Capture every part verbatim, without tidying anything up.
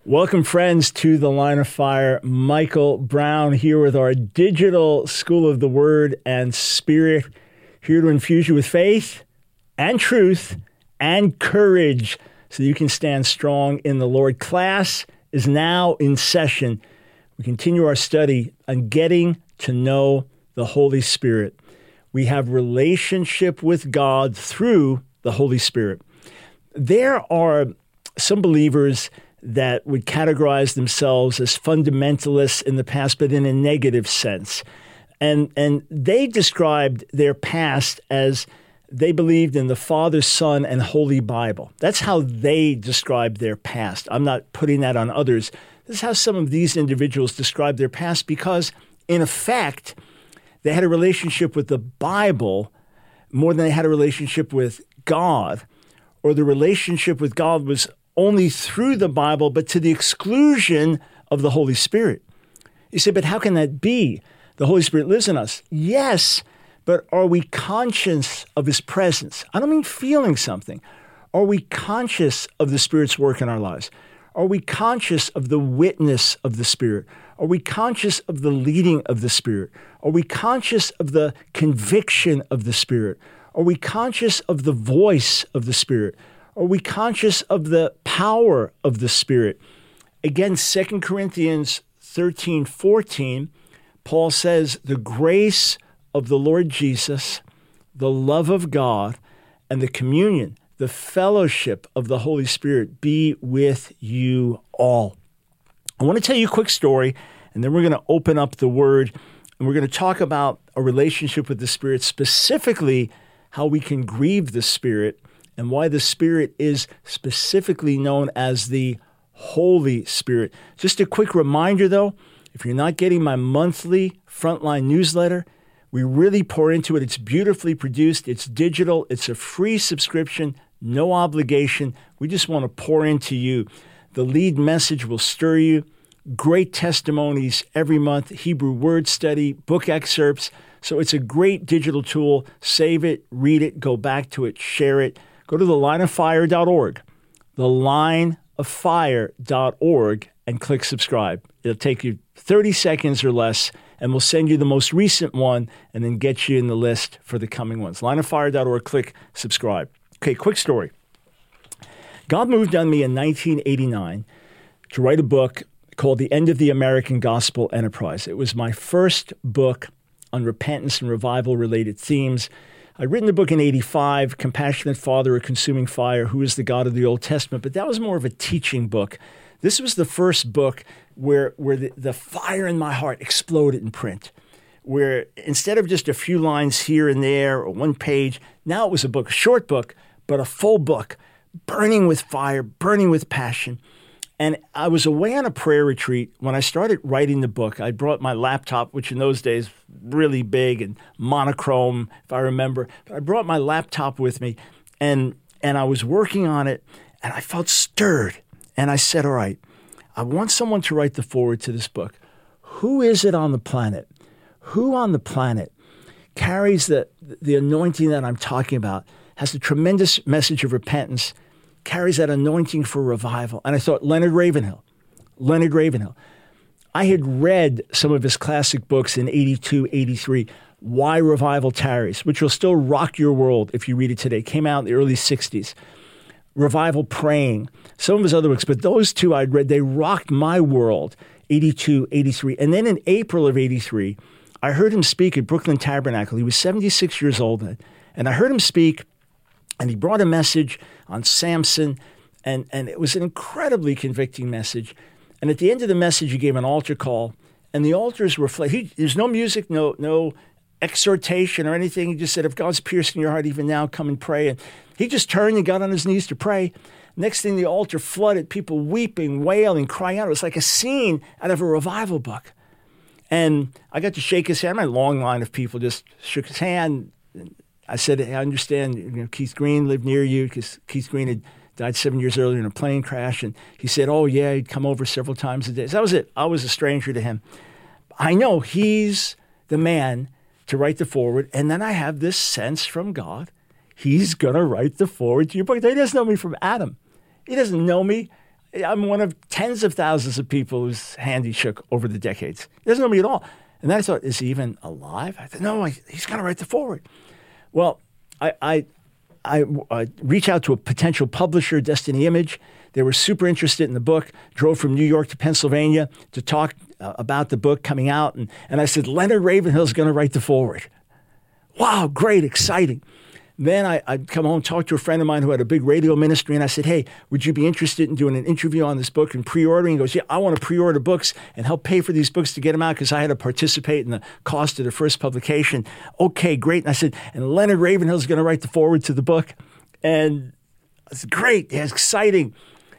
Welcome, friends, to The Line of Fire. Michael Brown here with our digital School of the Word and Spirit, here to infuse you with faith and truth and courage so you can stand strong in the Lord. Class is now in session. We continue our study on getting to know the Holy Spirit. We have relationship with God through the Holy Spirit. There are some believers that would categorize themselves as fundamentalists in the past, but in a negative sense. And, and they described their past as they believed in the Father, Son, and Holy Bible. That's how they described their past. I'm not putting that on others. This is how some of these individuals describe their past because, in effect, they had a relationship with the Bible more than they had a relationship with God, or the relationship with God was only through the Bible, but to the exclusion of the Holy Spirit. You say, but how can that be? The Holy Spirit lives in us. Yes, but are we conscious of his presence? I don't mean feeling something. Are we conscious of the Spirit's work in our lives? Are we conscious of the witness of the Spirit? Are we conscious of the leading of the Spirit? Are we conscious of the conviction of the Spirit? Are we conscious of the voice of the Spirit? Are we conscious of the power of the Spirit? Again, Second Corinthians thirteen fourteen, Paul says, the grace of the Lord Jesus, the love of God, and the communion, the fellowship of the Holy Spirit be with you all. I want to tell you a quick story, and then we're going to open up the Word, and we're going to talk about a relationship with the Spirit, specifically how we can grieve the Spirit, and why the Spirit is specifically known as the Holy Spirit. Just a quick reminder, though, if you're not getting my monthly Frontline newsletter, we really pour into it. It's beautifully produced. It's digital. It's a free subscription, no obligation. We just want to pour into you. The lead message will stir you. Great testimonies every month, Hebrew word study, book excerpts. So it's a great digital tool. Save it, read it, go back to it, share it. Go to the line of fire dot org, the line of fire dot org, and click subscribe. It'll take you thirty seconds or less, and we'll send you the most recent one and then get you in the list for the coming ones. line of fire dot org, click subscribe. Okay, quick story. God moved on me in nineteen eighty-nine to write a book called The End of the American Gospel Enterprise. It was my first book on repentance and revival-related themes. I'd written the book in eighty-five, Compassionate Father, A Consuming Fire, Who is the God of the Old Testament, but that was more of a teaching book. This was the first book where, where the, the fire in my heart exploded in print, where instead of just a few lines here and there or one page, now it was a book, a short book, but a full book, burning with fire, burning with passion. And I was away on a prayer retreat. When I started writing the book, I brought my laptop, which in those days really big and monochrome, if I remember. But I brought my laptop with me, and and I was working on it, and I felt stirred. And I said, all right, I want someone to write the foreword to this book. Who is it on the planet? Who on the planet carries the, the anointing that I'm talking about, has a tremendous message of repentance, carries that anointing for revival? And I thought, Leonard Ravenhill. Leonard Ravenhill. I had read some of his classic books in eighty-two, eighty-three, Why Revival Tarries, which will still rock your world if you read it today. Came out in the early sixties. Revival Praying, some of his other books, but those two I'd read, they rocked my world, eighty-two, eighty-three. And then in April of eighty-three, I heard him speak at Brooklyn Tabernacle. He was seventy-six years old then. And I heard him speak, and he brought a message on Samson, and, and it was an incredibly convicting message. And at the end of the message, he gave an altar call, and the altars were flat. He, there's no music, no no exhortation or anything. He just said, if God's piercing your heart even now, come and pray. And he just turned and got on his knees to pray. Next thing, the altar flooded, people weeping, wailing, crying out. It was like a scene out of a revival book. And I got to shake his hand. My long line of people just shook his hand. I said, I understand, you know, Keith Green lived near you, because Keith Green had died seven years earlier in a plane crash. And he said, oh, yeah, he'd come over several times a day. So that was it. I was a stranger to him. I know he's the man to write the foreword. And then I have this sense from God, he's going to write the foreword to your book. He doesn't know me from Adam. He doesn't know me. I'm one of tens of thousands of people whose hand he shook over the decades. He doesn't know me at all. And then I thought, is he even alive? I thought, no, I, he's going to write the foreword. Well, I, I, I, I reached out to a potential publisher, Destiny Image. They were super interested in the book, drove from New York to Pennsylvania to talk uh, about the book coming out. And, and I said, Leonard Ravenhill is going to write the foreword. Wow, great, exciting. Then I, I'd come home, talk to a friend of mine who had a big radio ministry, and I said, hey, would you be interested in doing an interview on this book and pre-ordering? He goes, yeah, I want to pre-order books and help pay for these books to get them out because I had to participate in the cost of the first publication. Okay, great. And I said, and Leonard Ravenhill is going to write the foreword to the book. And I said, great, yeah, it's exciting.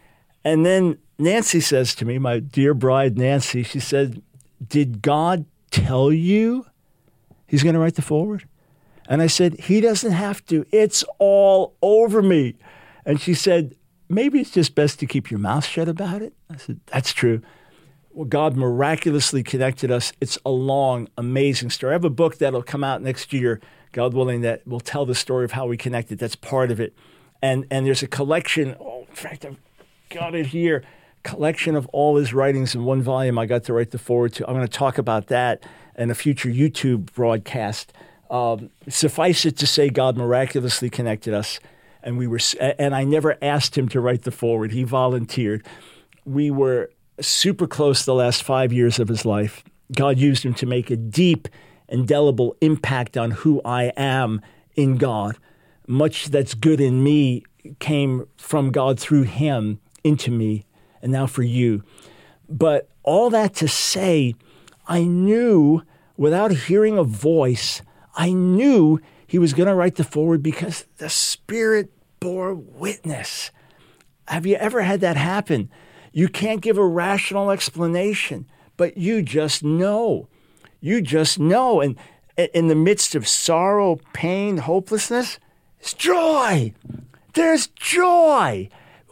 And then Nancy says to me, my dear bride, Nancy, she said, did God tell you he's going to write the foreword? And I said, he doesn't have to. It's all over me. And she said, maybe it's just best to keep your mouth shut about it. I said, that's true. Well, God miraculously connected us. It's a long, amazing story. I have a book that'll come out next year, God willing, that will tell the story of how we connected. That's part of it. And and there's a collection. Oh, in fact, I've got it here. Collection of all his writings in one volume I got to write the foreword to. I'm going to talk about that in a future YouTube broadcast. Um, suffice it to say, God miraculously connected us, and we were. And I never asked him to write the foreword; he volunteered. We were super close the last five years of his life. God used him to make a deep, indelible impact on who I am in God. Much that's good in me came from God through him into me, and now for you. But all that to say, I knew without hearing a voice. I knew he was going to write the foreword because the Spirit bore witness. Have you ever had that happen? You can't give a rational explanation, but you just know. You just know. And in the midst of sorrow, pain, hopelessness, it's joy. There's joy.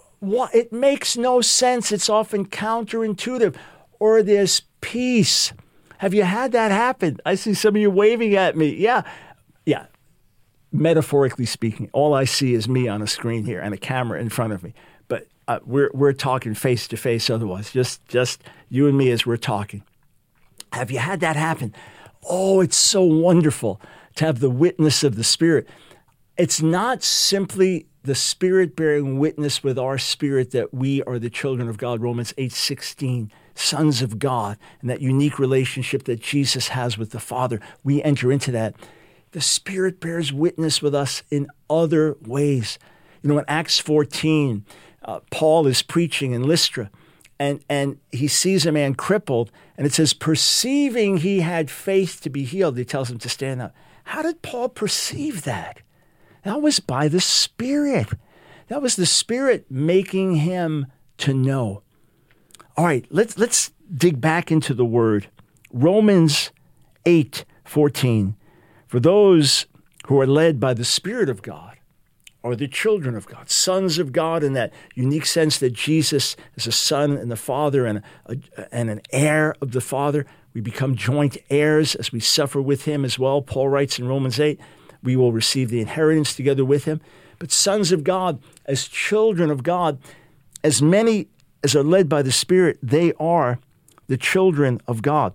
It makes no sense. It's often counterintuitive. Or there's peace. Have you had that happen? I see some of you waving at me. Yeah. Yeah. Metaphorically speaking, all I see is me on a screen here and a camera in front of me. But uh, we're we're talking face to face otherwise. Just just you and me as we're talking. Have you had that happen? Oh, it's so wonderful to have the witness of the Spirit. It's not simply the Spirit bearing witness with our spirit that we are the children of God, Romans eight sixteen. Sons of God, and that unique relationship that Jesus has with the Father. We enter into that. The Spirit bears witness with us in other ways. You know, in Acts fourteen, uh, Paul is preaching in Lystra, and, and he sees a man crippled, and it says, perceiving he had faith to be healed, he tells him to stand up. How did Paul perceive that? That was by the Spirit. That was the Spirit making him to know. All right, let's let's dig back into the Word. Romans eight fourteen. For those who are led by the Spirit of God are the children of God, sons of God in that unique sense that Jesus is a son and the Father and, a, and an heir of the Father. We become joint heirs as we suffer with him as well. Paul writes in Romans eight, we will receive the inheritance together with him. But sons of God, as children of God, as many as are led by the Spirit, they are the children of God.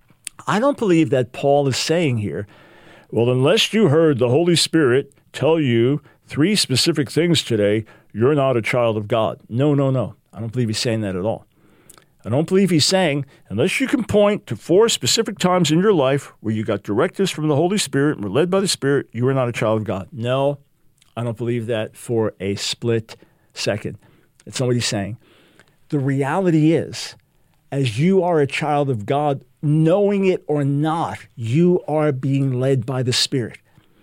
I don't believe that Paul is saying here, well, unless you heard the Holy Spirit tell you three specific things today, you're not a child of God. No, no, no. I don't believe he's saying that at all. I don't believe he's saying, unless you can point to four specific times in your life where you got directives from the Holy Spirit and were led by the Spirit, you are not a child of God. No, I don't believe that for a split second. That's not what he's saying. The reality is, as you are a child of God, knowing it or not, you are being led by the Spirit.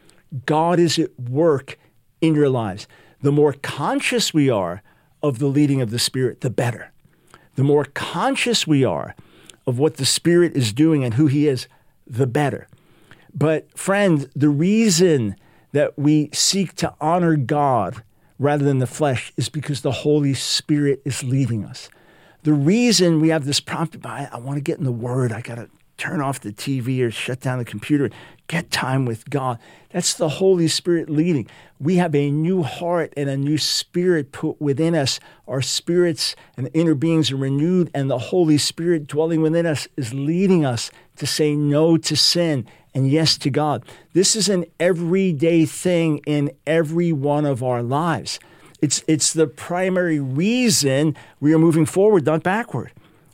God is at work in your lives. The more conscious we are of the leading of the Spirit, the better. The more conscious we are of what the Spirit is doing and who he is, the better. But friend, the reason that we seek to honor God rather than the flesh is because the Holy Spirit is leading us. The reason we have this prompt, I, I want to get in the Word, I got to turn off the T V or shut down the computer. Get time with God. That's the Holy Spirit leading. We have a new heart and a new spirit put within us. Our spirits and inner beings are renewed, and the Holy Spirit dwelling within us is leading us to say no to sin and yes to God. This is an everyday thing in every one of our lives. It's, it's the primary reason we are moving forward, not backward.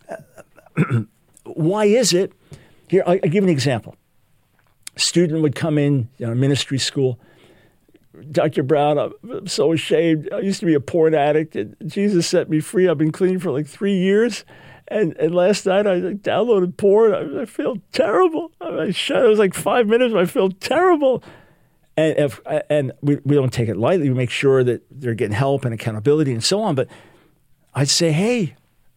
Why is it? Here, I'll, I'll give an example. A student would come in, you know, ministry school. Doctor Brown, I'm so ashamed. I used to be a porn addict, and Jesus set me free. I've been clean for like three years. And and last night I like, downloaded porn. I, I feel terrible. I shut it. It was like five minutes. I feel terrible. And if, and we, we don't take it lightly. We make sure that they're getting help and accountability and so on. But I'd say, hey,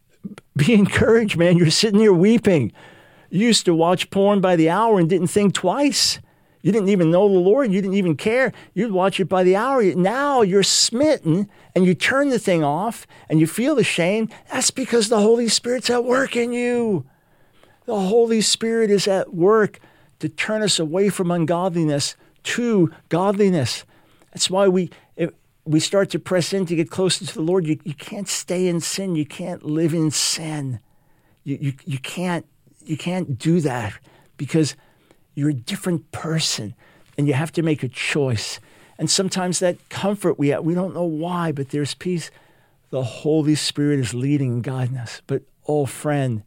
be encouraged, man. You're sitting there weeping. You used to watch porn by the hour and didn't think twice. You didn't even know the Lord. You didn't even care. You'd watch it by the hour. Now you're smitten and you turn the thing off and you feel the shame. That's because the Holy Spirit's at work in you. The Holy Spirit is at work to turn us away from ungodliness to godliness. That's why we if we start to press in to get closer to the Lord. You, you can't stay in sin. You can't live in sin. You, you, you can't. You can't do that because you're a different person and you have to make a choice. And sometimes that comfort we have, we don't know why, but there's peace. The Holy Spirit is leading and guiding us. But, oh, friend,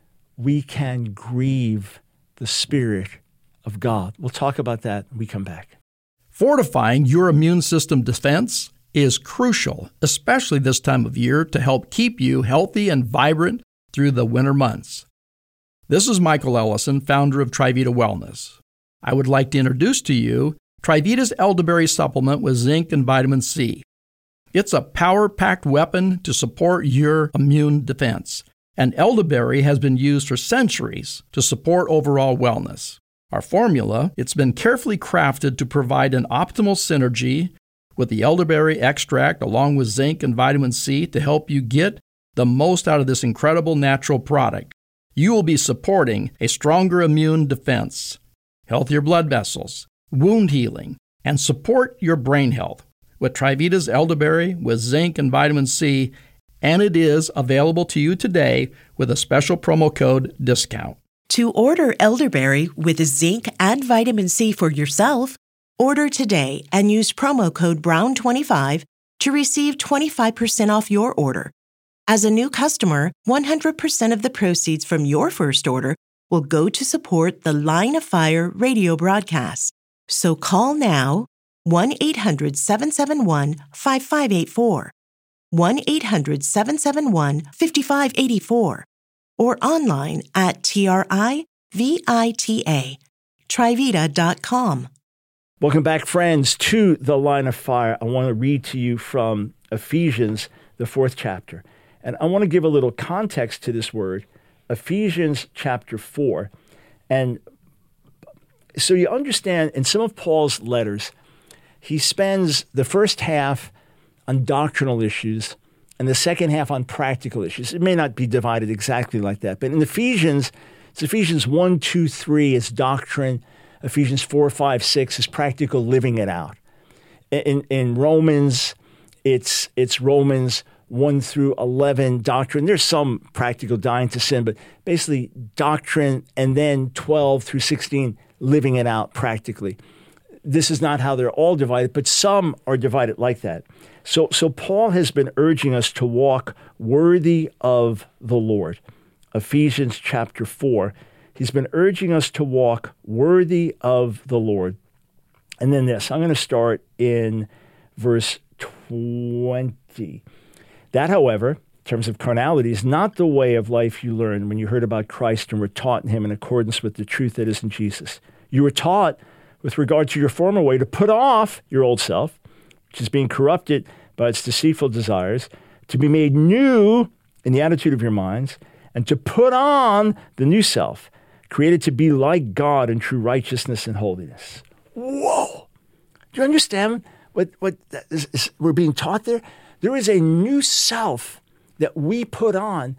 we can grieve the Spirit of God. We'll talk about that when we come back. Fortifying your immune system defense is crucial, especially this time of year, to help keep you healthy and vibrant through the winter months. This is Michael Ellison, founder of Trivita Wellness. I would like to introduce to you Trivita's elderberry supplement with zinc and vitamin C. It's a power-packed weapon to support your immune defense, and elderberry has been used for centuries to support overall wellness. Our formula, it's been carefully crafted to provide an optimal synergy with the elderberry extract along with zinc and vitamin C to help you get the most out of this incredible natural product. You will be supporting a stronger immune defense, healthier blood vessels, wound healing, and support your brain health with Trivita's elderberry with zinc and vitamin C, and it is available to you today with a special promo code discount. To order elderberry with zinc and vitamin C for yourself, order today and use promo code brown twenty-five to receive twenty-five percent off your order. As a new customer, one hundred percent of the proceeds from your first order will go to support the Line of Fire radio broadcast. So call now, one eight hundred seven seven one five five eight four, one eight hundred seven seven one five five eight four, or online at T R I V I T A, Trivita dot com. Welcome back, friends, to the Line of Fire. I want to read to you from Ephesians, the fourth chapter. And I want to give a little context to this word, Ephesians chapter four. And so you understand, in some of Paul's letters, he spends the first half on doctrinal issues and the second half on practical issues. It may not be divided exactly like that, but in Ephesians, it's Ephesians one, two, three is doctrine. Ephesians four, five, six is practical living it out. In, in Romans, it's it's Romans one through eleven doctrine. There's some practical dying to sin, but basically doctrine, and then twelve through sixteen, living it out practically. This is not how they're all divided, but some are divided like that. So, so Paul has been urging us to walk worthy of the Lord. Ephesians chapter four, he's been urging us to walk worthy of the Lord. And then this, I'm going to start in verse twenty. That, however, in terms of carnality, is not the way of life you learned when you heard about Christ and were taught in him in accordance with the truth that is in Jesus. You were taught, with regard to your former way, to put off your old self, which is being corrupted by its deceitful desires, to be made new in the attitude of your minds, and to put on the new self, created to be like God in true righteousness and holiness. Whoa! Do you understand what, what is, is, we're being taught there? There is a new self that we put on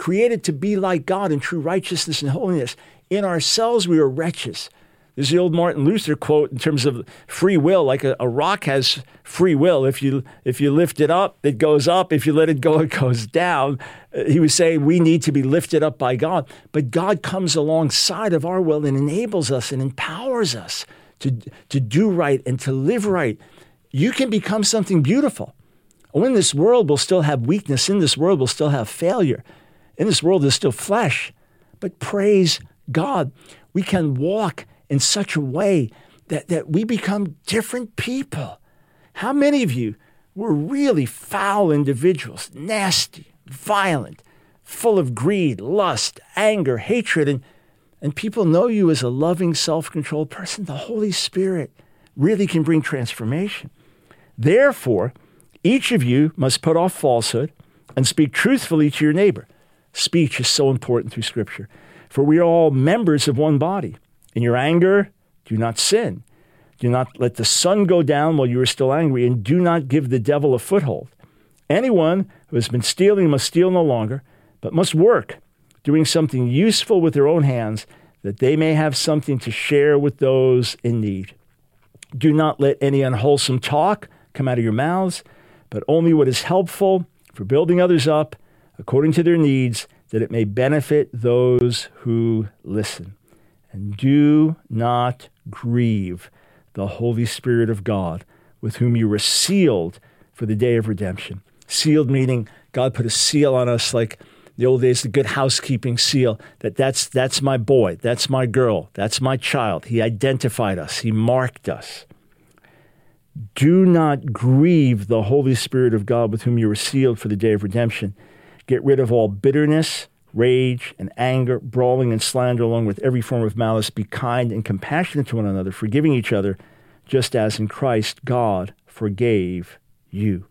created to be like God in true righteousness and holiness. In ourselves, we are wretches. There's the old Martin Luther quote in terms of free will, like a, a rock has free will. If you if you lift it up, it goes up. If you let it go, it goes down. Uh, he was saying we need to be lifted up by God. But God comes alongside of our will and enables us and empowers us to, to do right and to live right. You can become something beautiful. Oh, in this world, we'll still have weakness. In this world, we'll still have failure. In this world, there's still flesh. But praise God, we can walk in such a way that, that we become different people. How many of you were really foul individuals, nasty, violent, full of greed, lust, anger, hatred, and, and people know you as a loving, self-controlled person? The Holy Spirit really can bring transformation. Therefore, each of you must put off falsehood and speak truthfully to your neighbor. Speech is so important through Scripture. For we are all members of one body. In your anger, do not sin. Do not let the sun go down while you are still angry, and do not give the devil a foothold. Anyone who has been stealing must steal no longer, but must work, doing something useful with their own hands, that they may have something to share with those in need. Do not let any unwholesome talk come out of your mouths, but only what is helpful for building others up according to their needs, that it may benefit those who listen. And do not grieve the Holy Spirit of God, with whom you were sealed for the day of redemption. Sealed meaning God put a seal on us, like the old days, the good housekeeping seal, that that's, that's my boy, that's my girl, that's my child. He identified us. He marked us. Do not grieve the Holy Spirit of God, with whom you were sealed for the day of redemption. Get rid of all bitterness, rage, and anger, brawling and slander, along with every form of malice. Be kind and compassionate to one another, forgiving each other, just as in Christ God forgave you.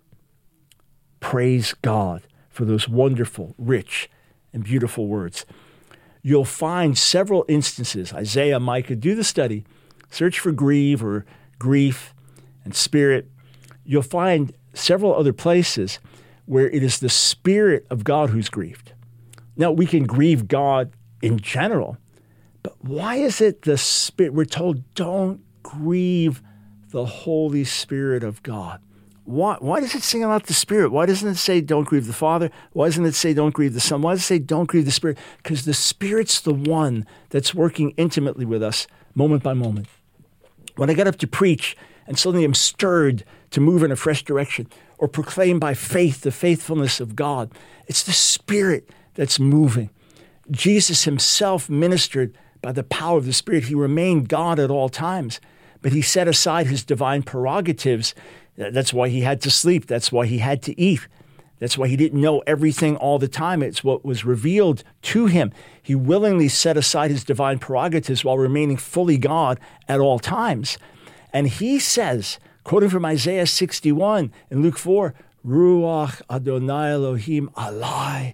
Praise God for those wonderful, rich, and beautiful words. You'll find several instances, Isaiah, Micah, do the study, search for grieve or grief and spirit. You'll find several other places where it is the Spirit of God who's grieved. Now, we can grieve God in general, but why is it the Spirit? We're told don't grieve the Holy Spirit of God. Why, why does it sing about the Spirit? Why doesn't it say don't grieve the Father? Why doesn't it say don't grieve the Son? Why does it say don't grieve the Spirit? Because the Spirit's the one that's working intimately with us moment by moment. When I get up to preach and suddenly I'm stirred to move in a fresh direction or proclaim by faith the faithfulness of God, it's the Spirit that's moving. Jesus himself ministered by the power of the Spirit. He remained God at all times, but he set aside his divine prerogatives. That's why he had to sleep. That's why he had to eat. That's why he didn't know everything all the time. It's what was revealed to him. He willingly set aside his divine prerogatives while remaining fully God at all times. And he says, quoting from Isaiah sixty-one and Luke four, Ruach Adonai Elohim alai,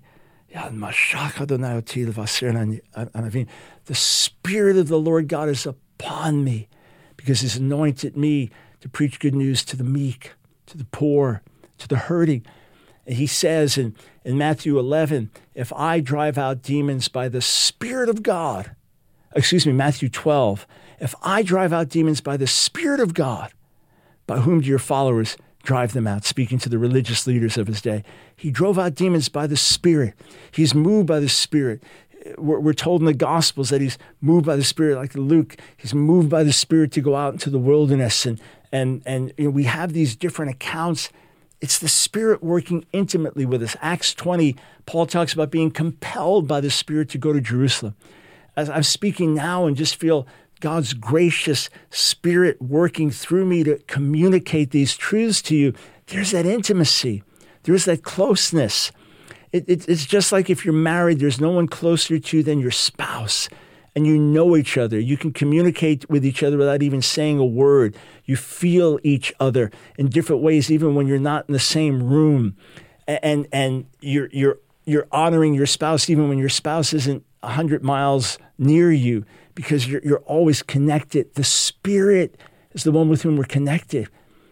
Mashach Adonai otil v'aser anavim. The Spirit of the Lord God is upon me, because he's anointed me to preach good news to the meek, to the poor, to the hurting. And he says in, in Matthew eleven, if I drive out demons by the Spirit of God, excuse me, Matthew twelve, if I drive out demons by the Spirit of God, by whom do your followers drive them out? Speaking to the religious leaders of his day. He drove out demons by the Spirit. He's moved by the Spirit. We're, we're told in the Gospels that he's moved by the Spirit, like Luke. He's moved by the Spirit to go out into the wilderness. And, and, and you know, we have these different accounts. It's the Spirit working intimately with us. Acts twenty, Paul talks about being compelled by the Spirit to go to Jerusalem. As I'm speaking now and just feel God's gracious Spirit working through me to communicate these truths to you, there's that intimacy. There's that closeness. It, it, it's just like if you're married, there's no one closer to you than your spouse. And you know each other. You can communicate with each other without even saying a word. You feel each other in different ways, even when you're not in the same room. And, and you're, you're, you're honoring your spouse even when your spouse isn't one hundred miles near you, because you're, you're always connected. The Spirit is the one with whom we're connected.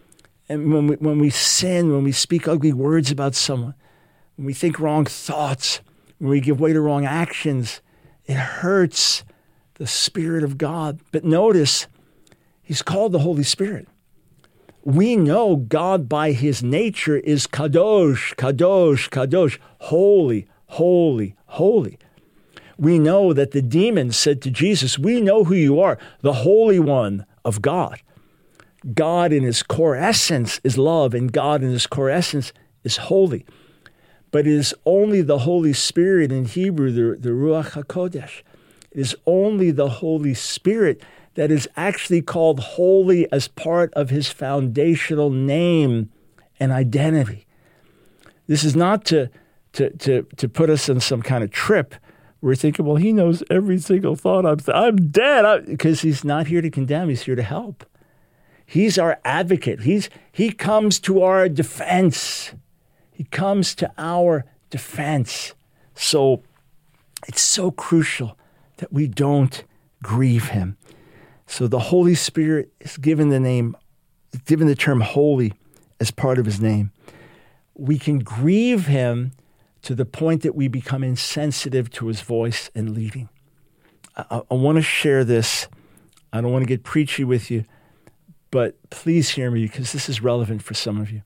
And when we, when we sin, when we speak ugly words about someone, when we think wrong thoughts, when we give way to wrong actions, it hurts the Spirit of God. But notice, he's called the Holy Spirit. We know God by his nature is kadosh, kadosh, kadosh, holy, holy, holy. We know that the demons said to Jesus, we know who you are, the Holy One of God. God in his core essence is love, and God in his core essence is holy. But it is only the Holy Spirit, in Hebrew, the, the Ruach HaKodesh. It is only the Holy Spirit that is actually called holy as part of his foundational name and identity. This is not to, to, to, to put us in some kind of trip where we're thinking, well, he knows every single thought. I'm, I'm dead. Because he's not here to condemn. He's here to help. He's our advocate. He's, he comes to our defense. He comes to our defense. So it's so crucial that we don't grieve him. So the Holy Spirit is given the name, given the term holy as part of his name. We can grieve him to the point that we become insensitive to his voice and leading. I, I want to share this. I don't want to get preachy with you, but please hear me because this is relevant for some of you.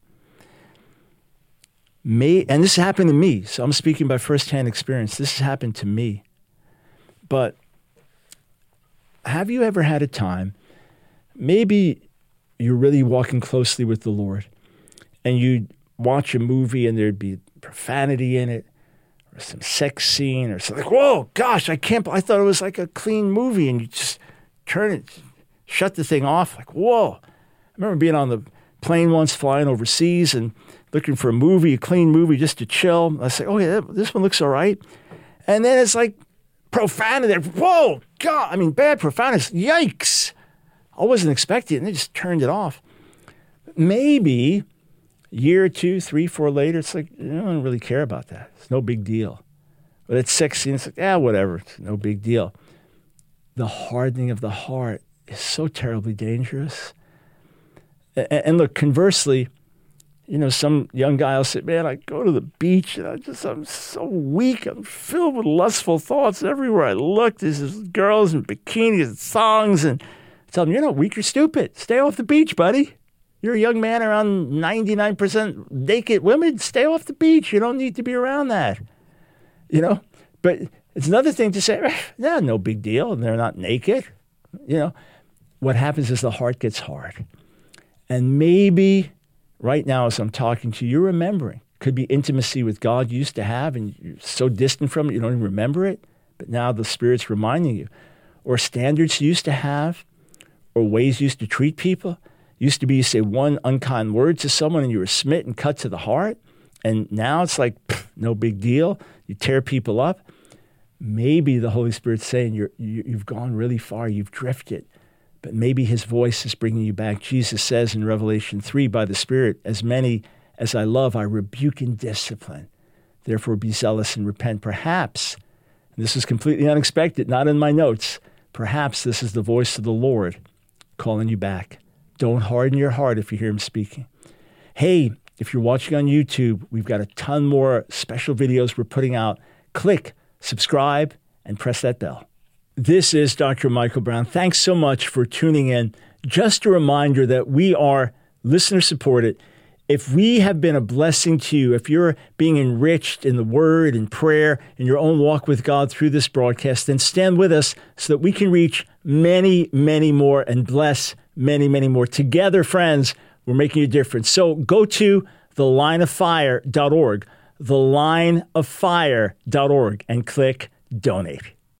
May, and this happened to me, so I'm speaking by firsthand experience. This has happened to me. But have you ever had a time, maybe you're really walking closely with the Lord, and you'd watch a movie and there'd be profanity in it, or some sex scene, or something like, whoa, gosh, I can't, I thought it was like a clean movie, and you just turn it, shut the thing off, like, whoa. I remember being on the plane once, flying overseas, and looking for a movie, a clean movie, just to chill. I was like, oh yeah, this one looks all right. And then it's like, profanity. Whoa, God. I mean, bad profanity. Yikes. I wasn't expecting it, and they just turned it off. Maybe a year or two, three, four later, it's like, I don't really care about that. It's no big deal. But it's sexy, and it's like, yeah, whatever. It's no big deal. The hardening of the heart is so terribly dangerous. And, and look, conversely, you know, some young guy will say, man, I go to the beach and I just, I'm so weak. I'm filled with lustful thoughts everywhere I look. There's these girls in bikinis and thongs, and I tell them, you're not weak, you're stupid. Stay off the beach, buddy. You're a young man around ninety-nine percent naked women. Stay off the beach. You don't need to be around that. You know, but it's another thing to say, yeah, no big deal. And they're not naked. You know, what happens is the heart gets hard. And maybe right now, as I'm talking to you, you're remembering. Could be intimacy with God you used to have, and you're so distant from it, you don't even remember it. But now the Spirit's reminding you. Or standards you used to have, or ways you used to treat people. Used to be you say one unkind word to someone, and you were smitten, cut to the heart. And now it's like, pff, no big deal. You tear people up. Maybe the Holy Spirit's saying you're, you, you've gone really far, you've drifted. But maybe his voice is bringing you back. Jesus says in Revelation three, by the Spirit, as many as I love, I rebuke and discipline. Therefore, be zealous and repent. Perhaps, and this is completely unexpected, not in my notes, perhaps this is the voice of the Lord calling you back. Don't harden your heart if you hear him speaking. Hey, if you're watching on YouTube, we've got a ton more special videos we're putting out. Click, subscribe, and press that bell. This is Doctor Michael Brown. Thanks so much for tuning in. Just a reminder that we are listener-supported. If we have been a blessing to you, if you're being enriched in the Word and prayer in your own walk with God through this broadcast, then stand with us so that we can reach many, many more and bless many, many more. Together, friends, we're making a difference. So go to the line of fire dot org, the line of fire dot org, and click Donate.